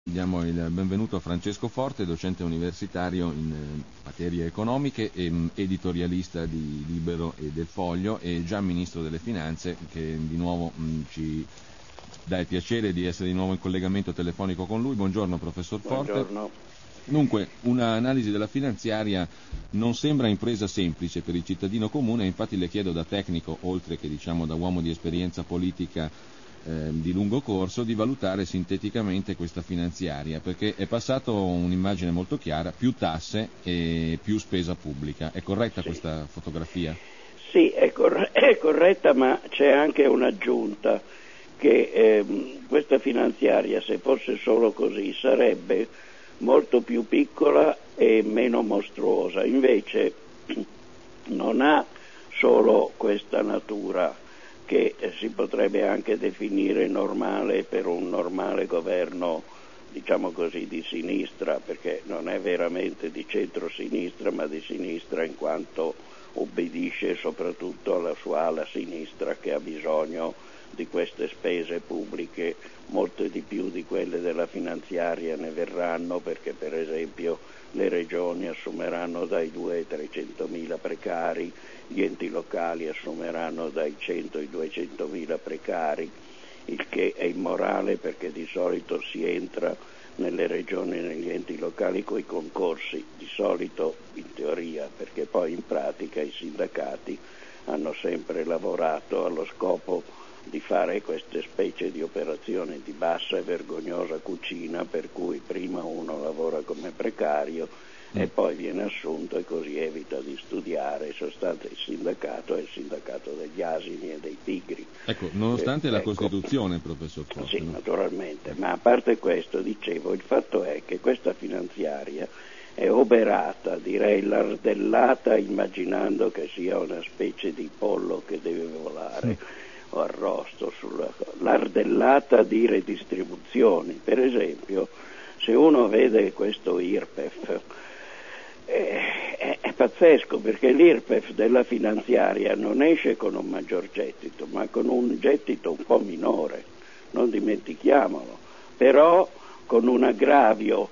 Diamo il benvenuto a Francesco Forte, docente universitario in materie economiche e editorialista di Libero e del Foglio, e già Ministro delle Finanze, che di nuovo ci dà il piacere di essere di nuovo in collegamento telefonico con lui. Buongiorno professor Forte. Buongiorno. Dunque, un'analisi della finanziaria non sembra impresa semplice per il cittadino comune, infatti le chiedo da tecnico, oltre che da uomo di esperienza politica di lungo corso, di valutare sinteticamente questa finanziaria, perché è passato un'immagine molto chiara: più tasse e più spesa pubblica. È corretta questa fotografia? Sì, è corretta, ma c'è anche un'aggiunta, che questa finanziaria, se fosse solo così, sarebbe molto più piccola e meno mostruosa. Invece non ha solo questa natura, che si potrebbe anche definire normale per un normale governo, diciamo così, di sinistra, perché non è veramente di centro-sinistra, ma di sinistra in quanto obbedisce soprattutto alla sua ala sinistra, che ha bisogno di queste spese pubbliche. Molte di più di quelle della finanziaria ne verranno, perché per esempio le regioni assumeranno dai 2 ai 300.000 precari, gli enti locali assumeranno dai 100 ai 200.000 precari, il che è immorale, perché di solito si entra nelle regioni e negli enti locali coi concorsi, di solito in teoria, perché poi in pratica i sindacati hanno sempre lavorato allo scopo di fare queste specie di operazioni di bassa e vergognosa cucina, per cui prima uno lavora come precario e poi viene assunto, e così evita di studiare. In sostanza il sindacato è il sindacato degli asini e dei pigri. Ecco, nonostante la Costituzione, professor Forte. Sì, naturalmente, ma a parte questo, dicevo, il fatto è che questa finanziaria è oberata, direi lardellata, immaginando che sia una specie di pollo che deve volare o arrosto, lardellata di redistribuzioni. Per esempio, se uno vede questo IRPEF, è pazzesco, perché l'IRPEF della finanziaria non esce con un maggior gettito, ma con un gettito un po' minore, non dimentichiamolo, però con un aggravio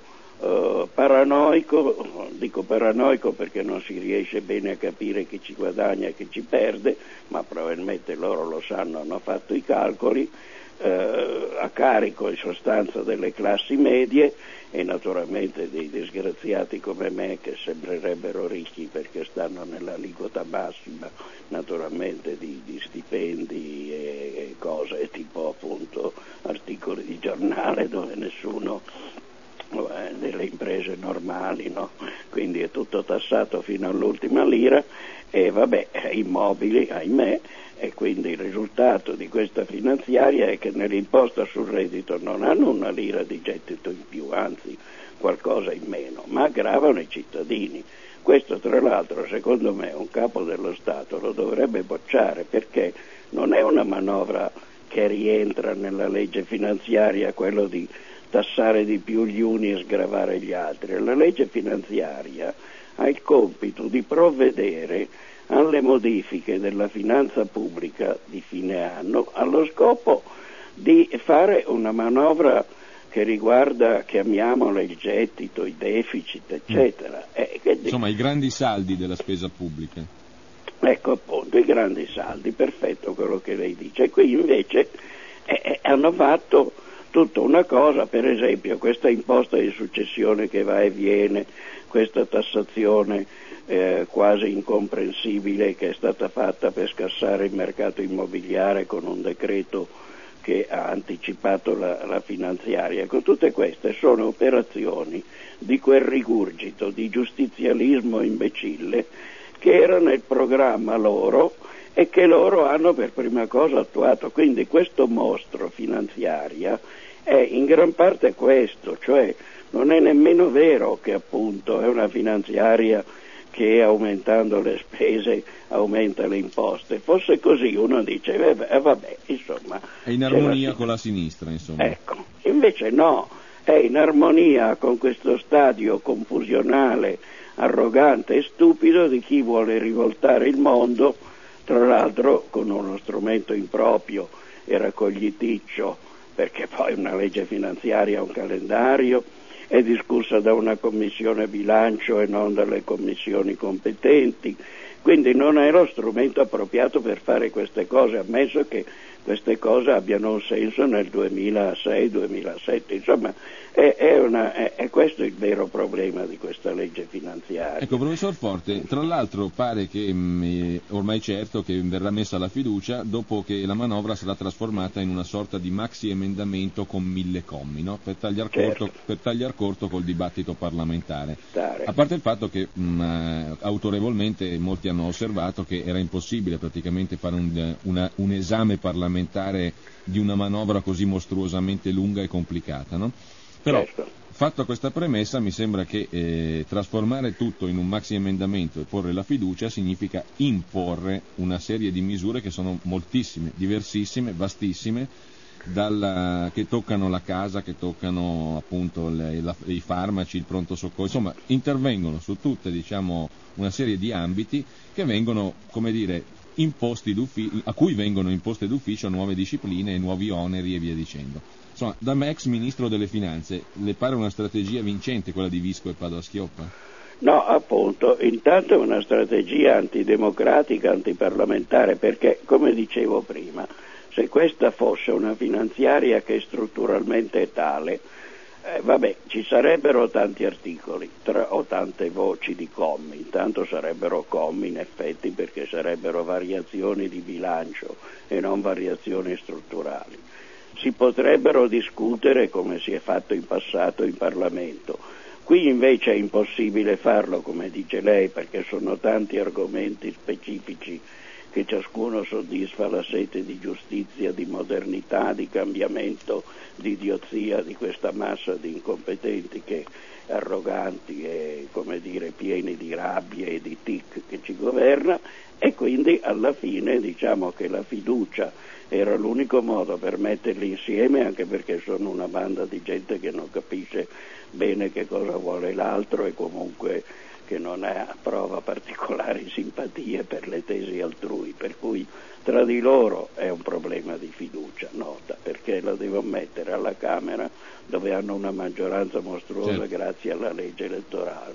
paranoico. Dico paranoico perché non si riesce bene a capire chi ci guadagna e chi ci perde, ma probabilmente loro lo sanno, hanno fatto i calcoli, a carico in sostanza delle classi medie e naturalmente dei disgraziati come me, che sembrerebbero ricchi perché stanno nell'aliquota massima naturalmente di stipendi e cose tipo appunto articoli di giornale dove nessuno, delle imprese normali, no? Quindi è tutto tassato fino all'ultima lira, e immobili, ahimè, e quindi il risultato di questa finanziaria è che nell'imposta sul reddito non hanno una lira di gettito in più, anzi qualcosa in meno, ma aggravano i cittadini. Questo tra l'altro, secondo me, un capo dello Stato lo dovrebbe bocciare, perché non è una manovra che rientra nella legge finanziaria, quello di tassare di più gli uni e sgravare gli altri. La legge finanziaria ha il compito di provvedere alle modifiche della finanza pubblica di fine anno, allo scopo di fare una manovra che riguarda, chiamiamola, il gettito, i deficit, eccetera. Insomma, i grandi saldi della spesa pubblica. Ecco appunto, i grandi saldi, perfetto quello che lei dice. E qui invece hanno fatto tutta una cosa, per esempio questa imposta di successione che va e viene, questa tassazione quasi incomprensibile che è stata fatta per scassare il mercato immobiliare con un decreto che ha anticipato la finanziaria. Ecco, tutte queste sono operazioni di quel rigurgito di giustizialismo imbecille che era nel programma loro e che loro hanno per prima cosa attuato. Quindi questo mostro finanziaria è in gran parte questo, cioè non è nemmeno vero che appunto è una finanziaria che aumentando le spese aumenta le imposte. Fosse così uno dice vabbè, insomma, è in armonia con la sinistra, insomma. Ecco, invece no, è in armonia con questo stadio confusionale, arrogante e stupido di chi vuole rivoltare il mondo, tra l'altro con uno strumento improprio e raccogliticcio perché poi una legge finanziaria ha un calendario, è discussa da una commissione bilancio e non dalle commissioni competenti, quindi non è lo strumento appropriato per fare queste cose, ammesso che queste cose abbiano un senso nel 2006-2007, insomma è questo il vero problema di questa legge finanziaria. Ecco, professor Forte, tra l'altro pare che ormai certo che verrà messa la fiducia dopo che la manovra sarà trasformata in una sorta di maxi emendamento con 1000 commi, no? Per tagliar corto col dibattito parlamentare. A parte il fatto che autorevolmente molti hanno osservato che era impossibile praticamente fare un esame parlamentare di una manovra così mostruosamente lunga e complicata, no? Però, fatta questa premessa, mi sembra che trasformare tutto in un maxi emendamento e porre la fiducia significa imporre una serie di misure che sono moltissime, diversissime, vastissime, che toccano la casa, che toccano appunto i farmaci, il pronto soccorso, insomma intervengono su tutte, diciamo, una serie di ambiti che vengono, come dire, a cui vengono imposte d'ufficio nuove discipline e nuovi oneri e via dicendo. Insomma, da me ex ministro delle finanze, le pare una strategia vincente quella di Visco e Padoa-Schioppa? No, appunto, intanto è una strategia antidemocratica, antiparlamentare, perché, come dicevo prima, se questa fosse una finanziaria che strutturalmente è tale, ci sarebbero tanti articoli o tante voci di commi, intanto sarebbero commi in effetti perché sarebbero variazioni di bilancio e non variazioni strutturali. Si potrebbero discutere come si è fatto in passato in Parlamento. Qui invece è impossibile farlo, come dice lei, perché sono tanti argomenti specifici che ciascuno soddisfa la sete di giustizia, di modernità, di cambiamento, di idiozia di questa massa di incompetenti arroganti e, come dire, pieni di rabbia e di tic che ci governa, e quindi alla fine diciamo che la fiducia era l'unico modo per metterli insieme, anche perché sono una banda di gente che non capisce bene che cosa vuole l'altro e comunque che non prova particolari simpatie per le tesi altrui, per cui tra di loro è un problema di fiducia, nota, perché la devo mettere alla Camera dove hanno una maggioranza mostruosa grazie alla legge elettorale,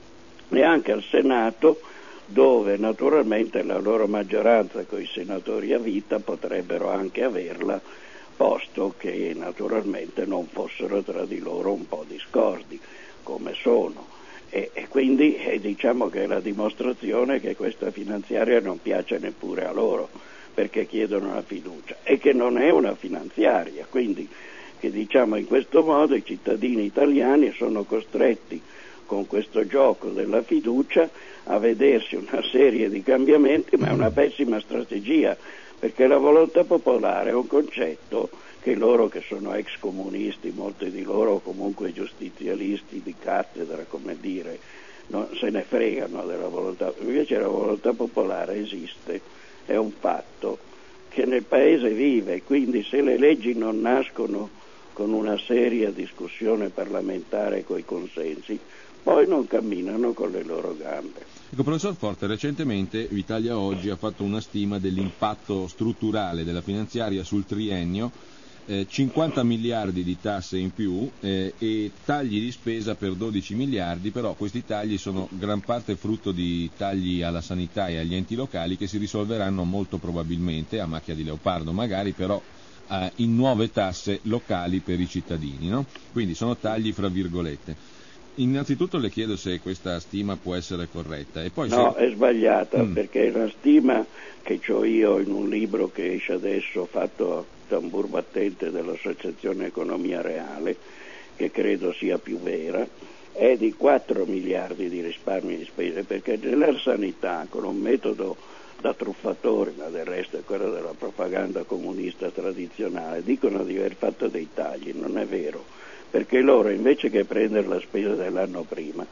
e anche al Senato dove naturalmente la loro maggioranza con i senatori a vita potrebbero anche averla, posto che naturalmente non fossero tra di loro un po' discordi come sono. E quindi diciamo che è la dimostrazione che questa finanziaria non piace neppure a loro, perché chiedono la fiducia, e che non è una finanziaria, quindi che diciamo in questo modo i cittadini italiani sono costretti con questo gioco della fiducia a vedersi una serie di cambiamenti, ma è una pessima strategia, perché la volontà popolare è un concetto che loro che sono ex comunisti, molti di loro comunque giustizialisti di cattedra, come dire, non se ne fregano della volontà, invece la volontà popolare esiste, è un fatto che nel paese vive, quindi se le leggi non nascono con una seria discussione parlamentare coi consensi, poi non camminano con le loro gambe. Ecco, professor Forte, recentemente Italia Oggi ha fatto una stima dell'impatto strutturale della finanziaria sul triennio, 50 miliardi di tasse in più e tagli di spesa per 12 miliardi, però questi tagli sono gran parte frutto di tagli alla sanità e agli enti locali che si risolveranno molto probabilmente, a macchia di leopardo magari, però in nuove tasse locali per i cittadini, no? Quindi sono tagli fra virgolette. Innanzitutto le chiedo se questa stima può essere corretta. E poi no, è sbagliata, perché la stima che ho io in un libro che esce adesso fatto a tambur battente dell'Associazione Economia Reale, che credo sia più vera, è di 4 miliardi di risparmi di spese, perché nella sanità con un metodo da truffatori, ma del resto è quello della propaganda comunista tradizionale, dicono di aver fatto dei tagli, non è vero, perché loro invece che prendere la spesa dell'anno prima,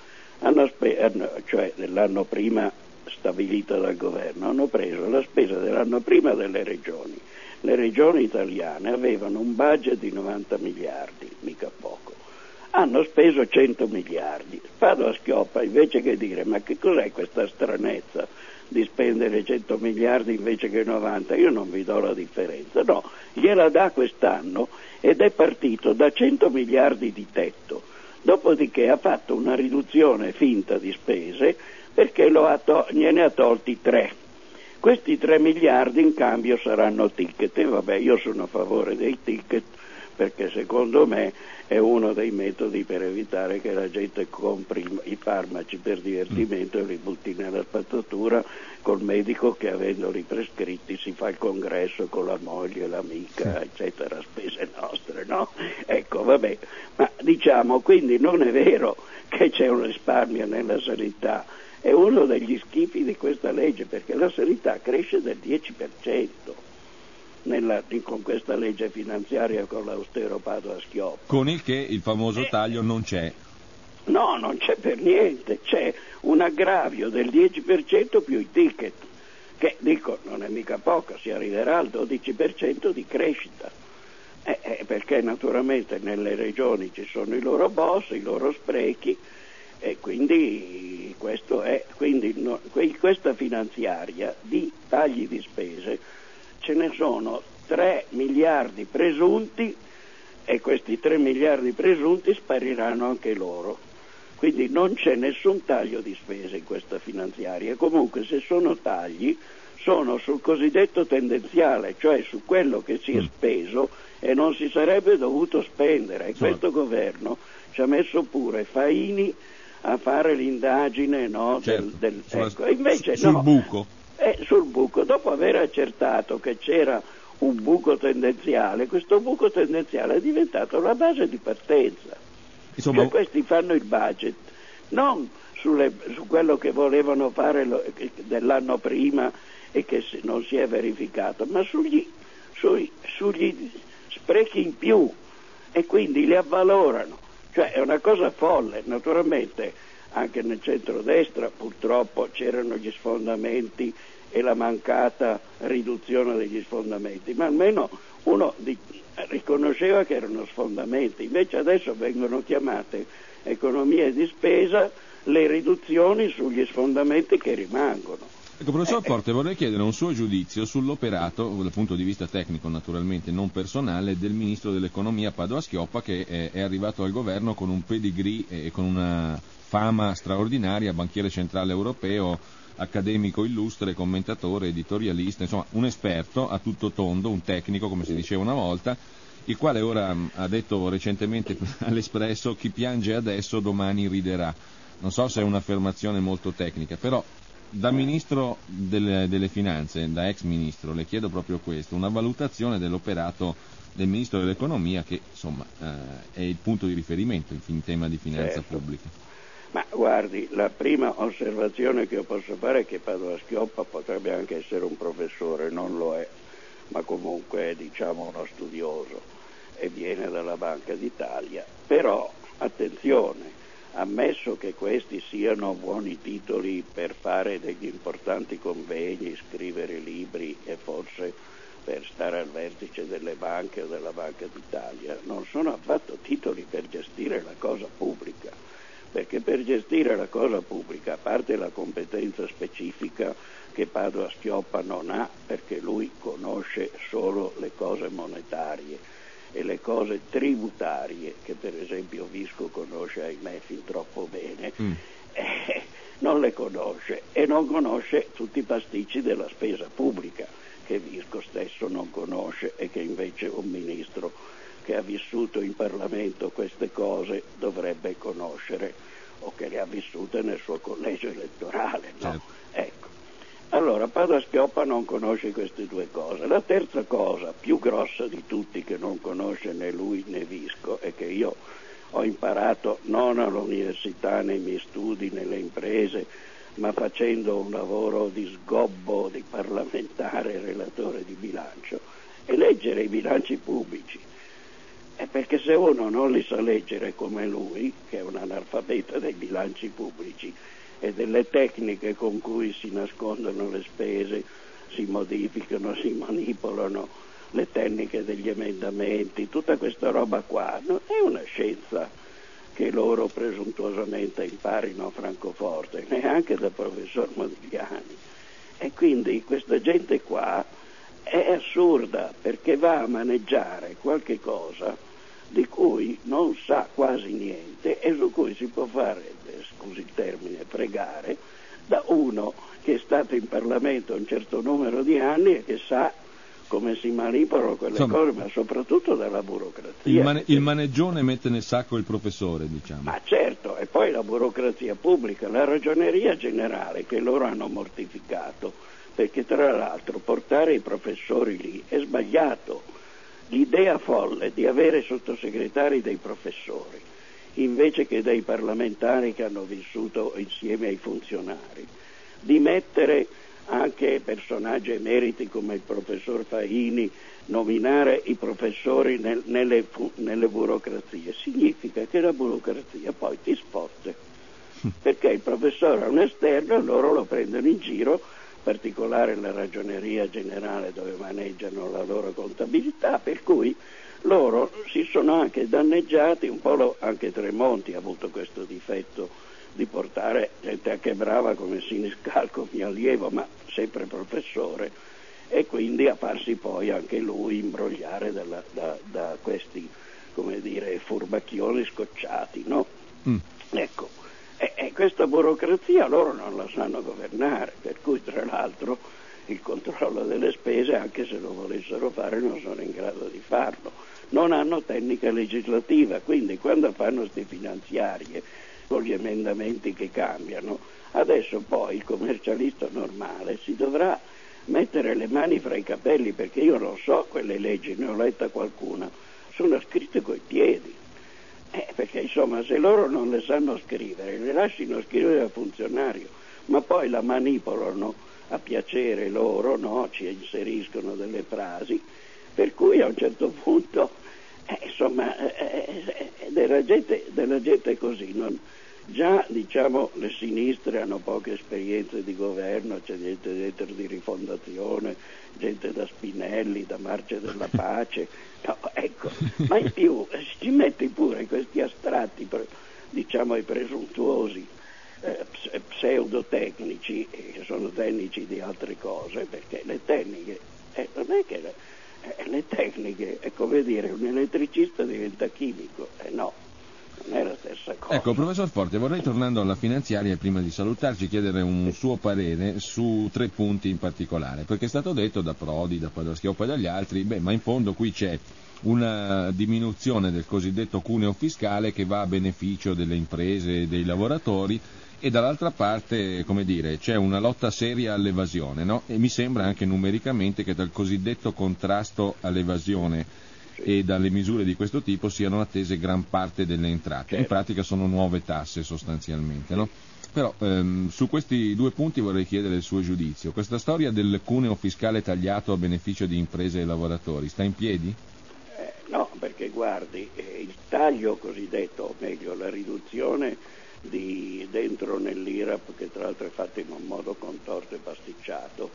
cioè dell'anno prima stabilita dal governo, hanno preso la spesa dell'anno prima delle regioni. Le regioni italiane avevano un budget di 90 miliardi, mica poco, hanno speso 100 miliardi. Padoa-Schioppa, invece che dire ma che cos'è questa stranezza di spendere 100 miliardi invece che 90, io non vi do la differenza, no, gliela dà quest'anno ed è partito da 100 miliardi di tetto, dopodiché ha fatto una riduzione finta di spese perché gliene ha tolti 3. Questi 3 miliardi in cambio saranno ticket, e vabbè, io sono a favore dei ticket perché secondo me è uno dei metodi per evitare che la gente compri i farmaci per divertimento e li butti nella spazzatura col medico che avendoli prescritti si fa il congresso con la moglie, l'amica, eccetera, spese nostre, no? Ecco, vabbè, ma diciamo, quindi non è vero che c'è un risparmio nella sanità, è uno degli schifi di questa legge perché la sanità cresce del 10%. Con questa legge finanziaria con l'austero Padoa-Schioppa. Con il che il famoso taglio non c'è. No, non c'è per niente, c'è un aggravio del 10% più i ticket, che dico non è mica poco, si arriverà al 12% di crescita, perché naturalmente nelle regioni ci sono i loro boss, i loro sprechi, e quindi questo è, questa finanziaria di tagli di spese ce ne sono 3 miliardi presunti e questi 3 miliardi presunti spariranno anche loro. Quindi non c'è nessun taglio di spese in questa finanziaria. Comunque se sono tagli sono sul cosiddetto tendenziale, cioè su quello che si è speso e non si sarebbe dovuto spendere. E questo governo ci ha messo pure Faini a fare l'indagine, no, certo, ecco. Invece sul no, buco. Sul buco, dopo aver accertato che c'era un buco tendenziale, questo buco tendenziale è diventato la base di partenza. Insomma, Cioè questi fanno il budget non su quello che volevano fare dell'anno prima e che non si è verificato, ma sugli sprechi in più, e quindi li avvalorano. Cioè è una cosa folle. Naturalmente anche nel centrodestra purtroppo c'erano gli sfondamenti e la mancata riduzione degli sfondamenti, ma almeno uno riconosceva che erano sfondamenti. Invece adesso vengono chiamate economie di spesa le riduzioni sugli sfondamenti che rimangono. Ecco, professor Forte, vorrei chiedere un suo giudizio sull'operato, dal punto di vista tecnico naturalmente, non personale, del ministro dell'economia Padoa-Schioppa, che è arrivato al governo con un pedigree e con una fama straordinaria, banchiere centrale europeo, accademico illustre, commentatore, editorialista, insomma un esperto a tutto tondo, un tecnico come si diceva una volta, il quale ora ha detto recentemente all'Espresso: chi piange adesso domani riderà. Non so se è un'affermazione molto tecnica, però da ministro delle finanze, da ex ministro, le chiedo proprio questo, una valutazione dell'operato del ministro dell'economia che insomma è il punto di riferimento in tema di finanza pubblica. Ma guardi, la prima osservazione che io posso fare è che Padoa-Schioppa potrebbe anche essere un professore, non lo è, ma comunque è diciamo uno studioso e viene dalla Banca d'Italia. Però attenzione, ammesso che questi siano buoni titoli per fare degli importanti convegni, scrivere libri e forse per stare al vertice delle banche o della Banca d'Italia, non sono affatto titoli per gestire la cosa pubblica, perché per gestire la cosa pubblica, a parte la competenza specifica che Padoa-Schioppa non ha, perché lui conosce solo le cose monetarie e le cose tributarie, che per esempio Visco conosce, ahimè, fin troppo bene, non le conosce, e non conosce tutti i pasticci della spesa pubblica, che Visco stesso non conosce e che invece un ministro che ha vissuto in Parlamento queste cose dovrebbe conoscere, o che le ha vissute nel suo collegio elettorale, no? Certo. Ecco. Allora Padoa-Schioppa non conosce queste due cose. La terza cosa, più grossa di tutti, che non conosce né lui né Visco, e che io ho imparato non all'università, nei miei studi, nelle imprese, ma facendo un lavoro di sgobbo di parlamentare, relatore di bilancio, è leggere i bilanci pubblici. Perché se uno non li sa leggere come lui, che è un analfabeta dei bilanci pubblici e delle tecniche con cui si nascondono le spese, si modificano, si manipolano le tecniche degli emendamenti, tutta questa roba qua, no? È una scienza che loro presuntuosamente imparino francoforte, neanche da professor Modigliani. E quindi questa gente qua è assurda, perché va a maneggiare qualche cosa di cui non sa quasi niente e su cui si può fare, scusi il termine, pregare da uno che è stato in Parlamento un certo numero di anni e che sa come si manipolano quelle cose, ma soprattutto dalla burocrazia. Il maneggione mette nel sacco il professore, diciamo. Ma certo, e poi la burocrazia pubblica, la ragioneria generale che loro hanno mortificato, perché tra l'altro portare i professori lì è sbagliato. L'idea folle di avere sottosegretari dei professori invece che dei parlamentari che hanno vissuto insieme ai funzionari, di mettere anche personaggi emeriti come il professor Faini, nominare i professori nelle burocrazie, significa che la burocrazia poi ti sfotte, perché il professore è un esterno e loro lo prendono in giro, in particolare la ragioneria generale dove maneggiano la loro contabilità, per cui loro si sono anche danneggiati, un po' anche Tremonti ha avuto questo difetto di portare gente anche brava come Siniscalco, mio allievo, ma sempre professore, e quindi a farsi poi anche lui imbrogliare da questi, come dire, furbacchioni scocciati, no? Ecco, e questa burocrazia loro non la sanno governare, per cui tra l'altro il controllo delle spese, anche se lo volessero fare, non sono in grado di farlo. Non hanno tecnica legislativa, quindi quando fanno queste finanziarie con gli emendamenti che cambiano, adesso poi il commercialista normale si dovrà mettere le mani fra i capelli, perché io non so quelle leggi, ne ho letta qualcuna, sono scritte coi piedi, perché insomma se loro non le sanno scrivere, le lasciano scrivere al funzionario, ma poi la manipolano a piacere loro, no? Ci inseriscono delle frasi, per cui a un certo punto della gente così già diciamo le sinistre hanno poche esperienze di governo, c'è gente dentro di Rifondazione, gente da Spinelli, da Marcia della Pace, no, ecco, ma in più ci metti pure questi astratti, diciamo i presuntuosi pseudotecnici, che sono tecnici di altre cose, perché le tecniche non è che le tecniche è come dire un elettricista diventa chimico, no, non è la stessa cosa. Ecco, professor Forte, vorrei, tornando alla finanziaria, prima di salutarci, chiedere un suo parere su 3 punti in particolare, perché è stato detto da Prodi, da Padoa-Schioppa e dagli altri, ma in fondo qui c'è una diminuzione del cosiddetto cuneo fiscale che va a beneficio delle imprese e dei lavoratori, e dall'altra parte, come dire, c'è una lotta seria all'evasione, no? E mi sembra anche numericamente che dal cosiddetto contrasto all'evasione e dalle misure di questo tipo siano attese gran parte delle entrate. In pratica sono nuove tasse sostanzialmente, no? Però su questi 2 punti vorrei chiedere il suo giudizio. Questa storia del cuneo fiscale tagliato a beneficio di imprese e lavoratori sta in piedi? No, perché guardi, il taglio cosiddetto, o meglio la riduzione dentro nell'IRAP, che tra l'altro è fatta in un modo contorto e pasticciato,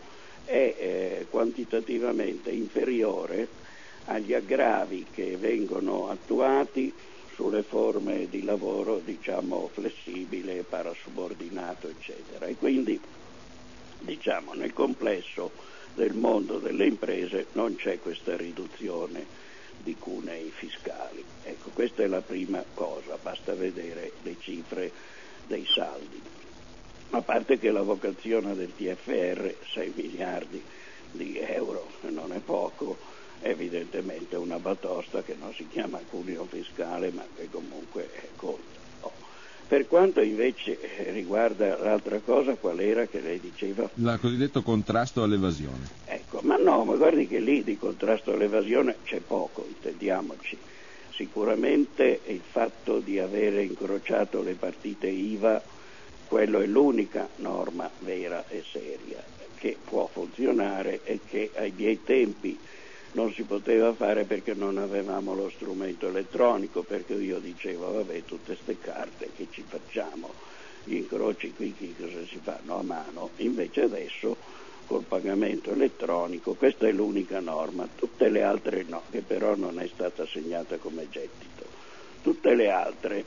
è quantitativamente inferiore agli aggravi che vengono attuati sulle forme di lavoro, diciamo, flessibile, parasubordinato, eccetera. E quindi, diciamo, nel complesso del mondo delle imprese non c'è questa riduzione di cunei fiscali. Ecco, questa è la prima cosa, basta vedere le cifre dei saldi. A parte che la vocazione del TFR, 6 miliardi di euro, non è poco, è evidentemente una batosta che non si chiama cuneo fiscale, ma che comunque conta. Per quanto invece riguarda l'altra cosa, qual era che lei diceva? Il cosiddetto contrasto all'evasione. Ecco, ma guardi che lì di contrasto all'evasione c'è poco, intendiamoci. Sicuramente il fatto di avere incrociato le partite IVA, quello è l'unica norma vera e seria che può funzionare e che ai miei tempi non si poteva fare perché non avevamo lo strumento elettronico, perché io dicevo vabbè, tutte ste carte che ci facciamo, gli incroci qui cosa si fanno a mano, invece adesso col pagamento elettronico questa è l'unica norma, tutte le altre no, che però non è stata segnata come gettito, tutte le altre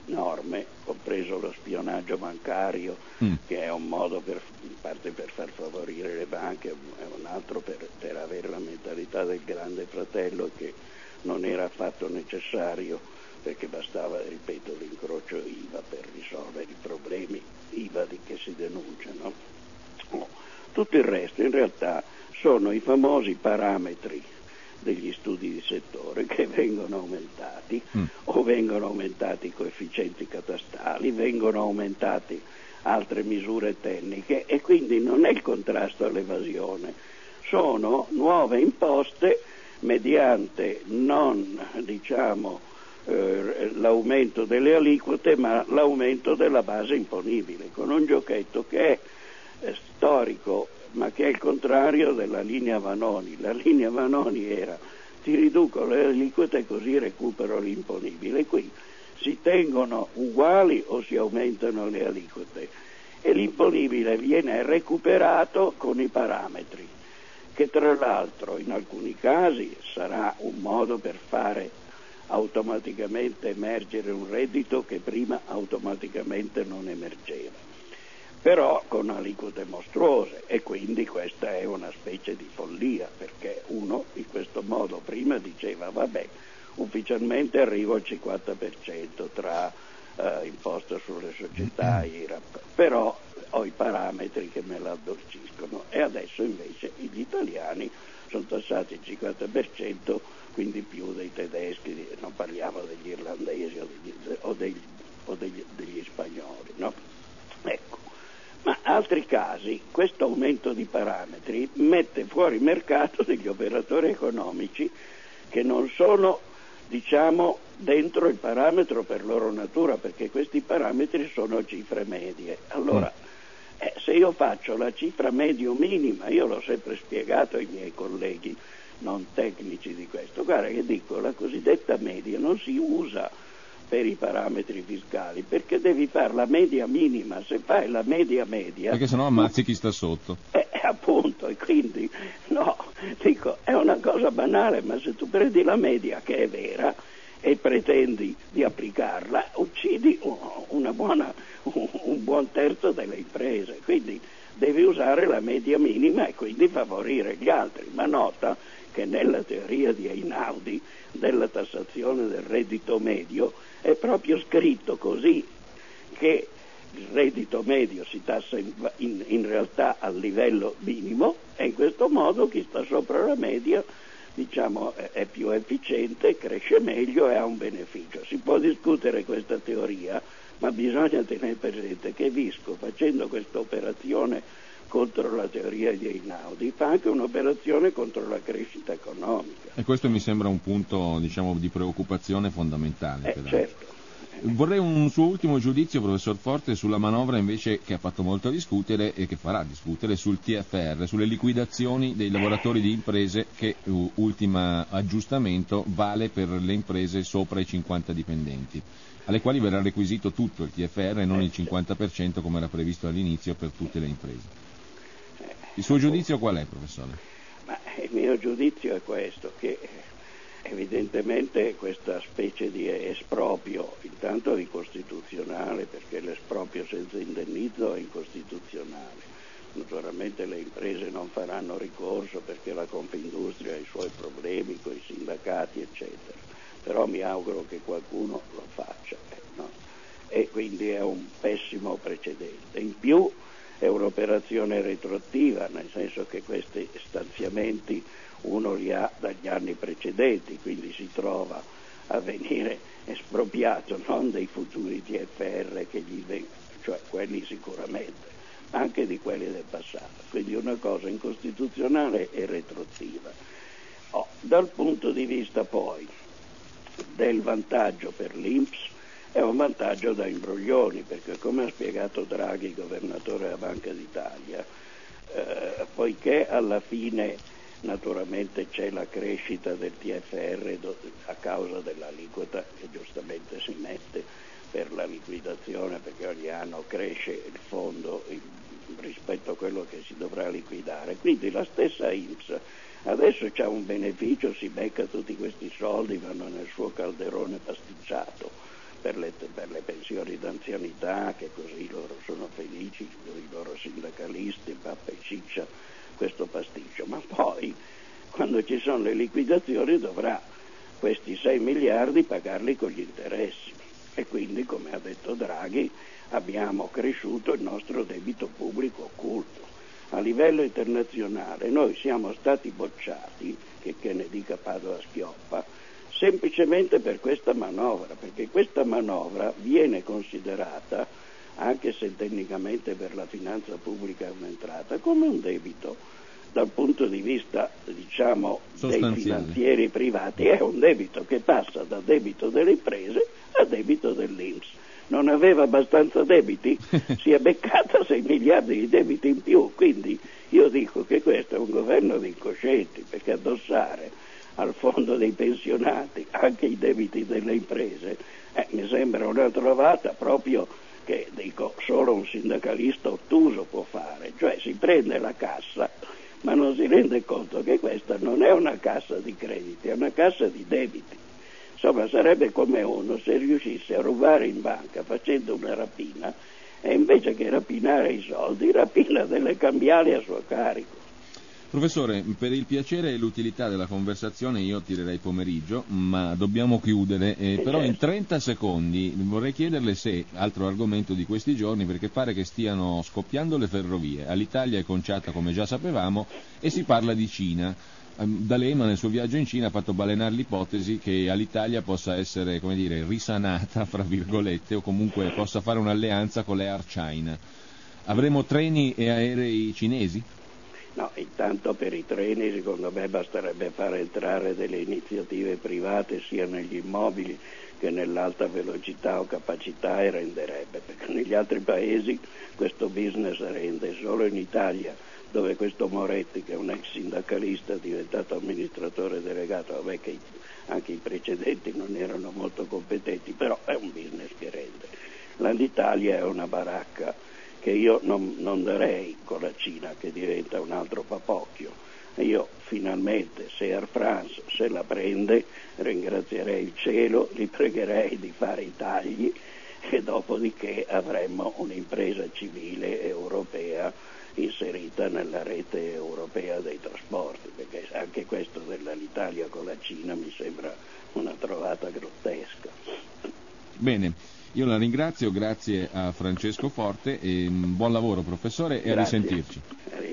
norme, compreso lo spionaggio bancario, che è un modo in parte per far favorire le banche, è un altro per avere la mentalità del grande fratello, che non era affatto necessario, perché bastava, ripeto, l'incrocio IVA per risolvere i problemi IVA che si denunciano. Tutto il resto in realtà sono i famosi parametri degli studi di settore che vengono aumentati, o vengono aumentati i coefficienti catastali, vengono aumentati altre misure tecniche, e quindi non è il contrasto all'evasione, sono nuove imposte mediante non l'aumento delle aliquote, ma l'aumento della base imponibile, con un giochetto che è storico, ma che è il contrario della linea Vanoni. La linea Vanoni era: ti riduco le aliquote così recupero l'imponibile. Qui si tengono uguali o si aumentano le aliquote, e l'imponibile viene recuperato con i parametri, che tra l'altro in alcuni casi sarà un modo per fare automaticamente emergere un reddito che prima automaticamente non emergeva, però con aliquote mostruose, e quindi questa è una specie di follia, perché uno in questo modo prima diceva: vabbè, ufficialmente arrivo al 50% tra imposta sulle società, IRAP, però ho i parametri che me la addolciscono, e adesso invece gli italiani sono tassati il 50%, quindi più dei tedeschi, non parliamo degli irlandesi o degli spagnoli, no? Ecco. Ma altri casi, questo aumento di parametri mette fuori mercato degli operatori economici che non sono, dentro il parametro per loro natura, perché questi parametri sono cifre medie. Allora, se io faccio la cifra medio minima, io l'ho sempre spiegato ai miei colleghi non tecnici di questo, guarda che dico, la cosiddetta media non si usa per i parametri fiscali, perché devi fare la media minima. Se fai la media perché sennò ammazzi chi sta sotto, appunto, e quindi è una cosa banale, ma se tu prendi la media che è vera e pretendi di applicarla, uccidi un buon terzo delle imprese. Quindi devi usare la media minima e quindi favorire gli altri. Ma nota che nella teoria di Einaudi della tassazione del reddito medio è proprio scritto così, che il reddito medio si tassa in realtà al livello minimo, e in questo modo chi sta sopra la media è più efficiente, cresce meglio e ha un beneficio. Si può discutere questa teoria, ma bisogna tenere presente che Visco, facendo questa operazione contro la teoria di Einaudi, fa anche un'operazione contro la crescita economica. E questo mi sembra un punto, di preoccupazione fondamentale. Certo. Vorrei un suo ultimo giudizio, professor Forte, sulla manovra invece che ha fatto molto discutere e che farà discutere sul TFR, sulle liquidazioni dei lavoratori di imprese, che ultimo aggiustamento vale per le imprese sopra i 50 dipendenti, alle quali verrà requisito tutto il TFR e non il 50% come era previsto all'inizio per tutte le imprese. Il suo giudizio qual è, professore? Ma il mio giudizio è questo, che evidentemente questa specie di esproprio, intanto è incostituzionale, perché l'esproprio senza indennizzo è incostituzionale. Naturalmente le imprese non faranno ricorso perché la Confindustria ha i suoi problemi con i sindacati, eccetera, però mi auguro che qualcuno lo faccia, no? E quindi è un pessimo precedente. In più è un'operazione retroattiva, nel senso che questi stanziamenti uno li ha dagli anni precedenti, quindi si trova a venire espropriato non dei futuri TFR che gli vengono, cioè quelli sicuramente, ma anche di quelli del passato, quindi una cosa incostituzionale e retroattiva. Dal punto di vista poi del vantaggio per l'INPS, è un vantaggio da imbroglioni, perché come ha spiegato Draghi, governatore della Banca d'Italia, poiché alla fine naturalmente c'è la crescita del TFR a causa dell'aliquota che giustamente si mette per la liquidazione, perché ogni anno cresce il fondo rispetto a quello che si dovrà liquidare, quindi la stessa INPS adesso c'ha un beneficio, si becca tutti questi soldi, vanno nel suo calderone pasticciato, per le pensioni d'anzianità, che così loro sono felici, i loro sindacalisti, pappa e ciccia, questo pasticcio, ma poi quando ci sono le liquidazioni dovrà questi 6 miliardi pagarli con gli interessi, e quindi, come ha detto Draghi, abbiamo cresciuto il nostro debito pubblico occulto. A livello internazionale noi siamo stati bocciati, che ne dica Padoa-Schioppa, semplicemente per questa manovra, perché questa manovra viene considerata, anche se tecnicamente per la finanza pubblica è un'entrata, come un debito. Dal punto di vista, diciamo, dei finanzieri privati, è un debito che passa da debito delle imprese a debito dell'INPS. Non aveva abbastanza debiti, si è beccata 6 miliardi di debiti in più, quindi io dico che questo è un governo di incoscienti, perché addossare al fondo dei pensionati anche i debiti delle imprese mi sembra una trovata proprio che, dico, solo un sindacalista ottuso può fare, cioè si prende la cassa ma non si rende conto che questa non è una cassa di crediti, è una cassa di debiti. Insomma, sarebbe come uno se riuscisse a rubare in banca facendo una rapina e invece che rapinare i soldi rapina delle cambiali a suo carico. Professore, per il piacere e l'utilità della conversazione io tirerei pomeriggio, ma dobbiamo chiudere, però certo. In 30 secondi vorrei chiederle se, altro argomento di questi giorni, perché pare che stiano scoppiando le ferrovie, Alitalia è conciata come già sapevamo e si parla di Cina. D'Alema nel suo viaggio in Cina ha fatto balenare l'ipotesi che Alitalia possa essere, come dire, risanata, fra virgolette, o comunque possa fare un'alleanza con le Air China. Avremo treni e aerei cinesi? No, intanto per i treni secondo me basterebbe far entrare delle iniziative private sia negli immobili che nell'alta velocità o capacità e renderebbe, perché negli altri paesi questo business rende, solo in Italia dove questo Moretti, che è un ex sindacalista, è diventato amministratore delegato, vabbè che anche i precedenti non erano molto competenti, però è un business che rende. L'Italia è una baracca che io non darei con la Cina, che diventa un altro papocchio. Io finalmente, se Air France se la prende, ringrazierei il cielo, li pregherei di fare i tagli e dopodiché avremmo un'impresa civile europea inserita nella rete europea dei trasporti, perché anche questo dell'Italia con la Cina mi sembra una trovata grottesca. Bene, io la ringrazio, grazie a Francesco Forte e buon lavoro professore e grazie. A risentirci.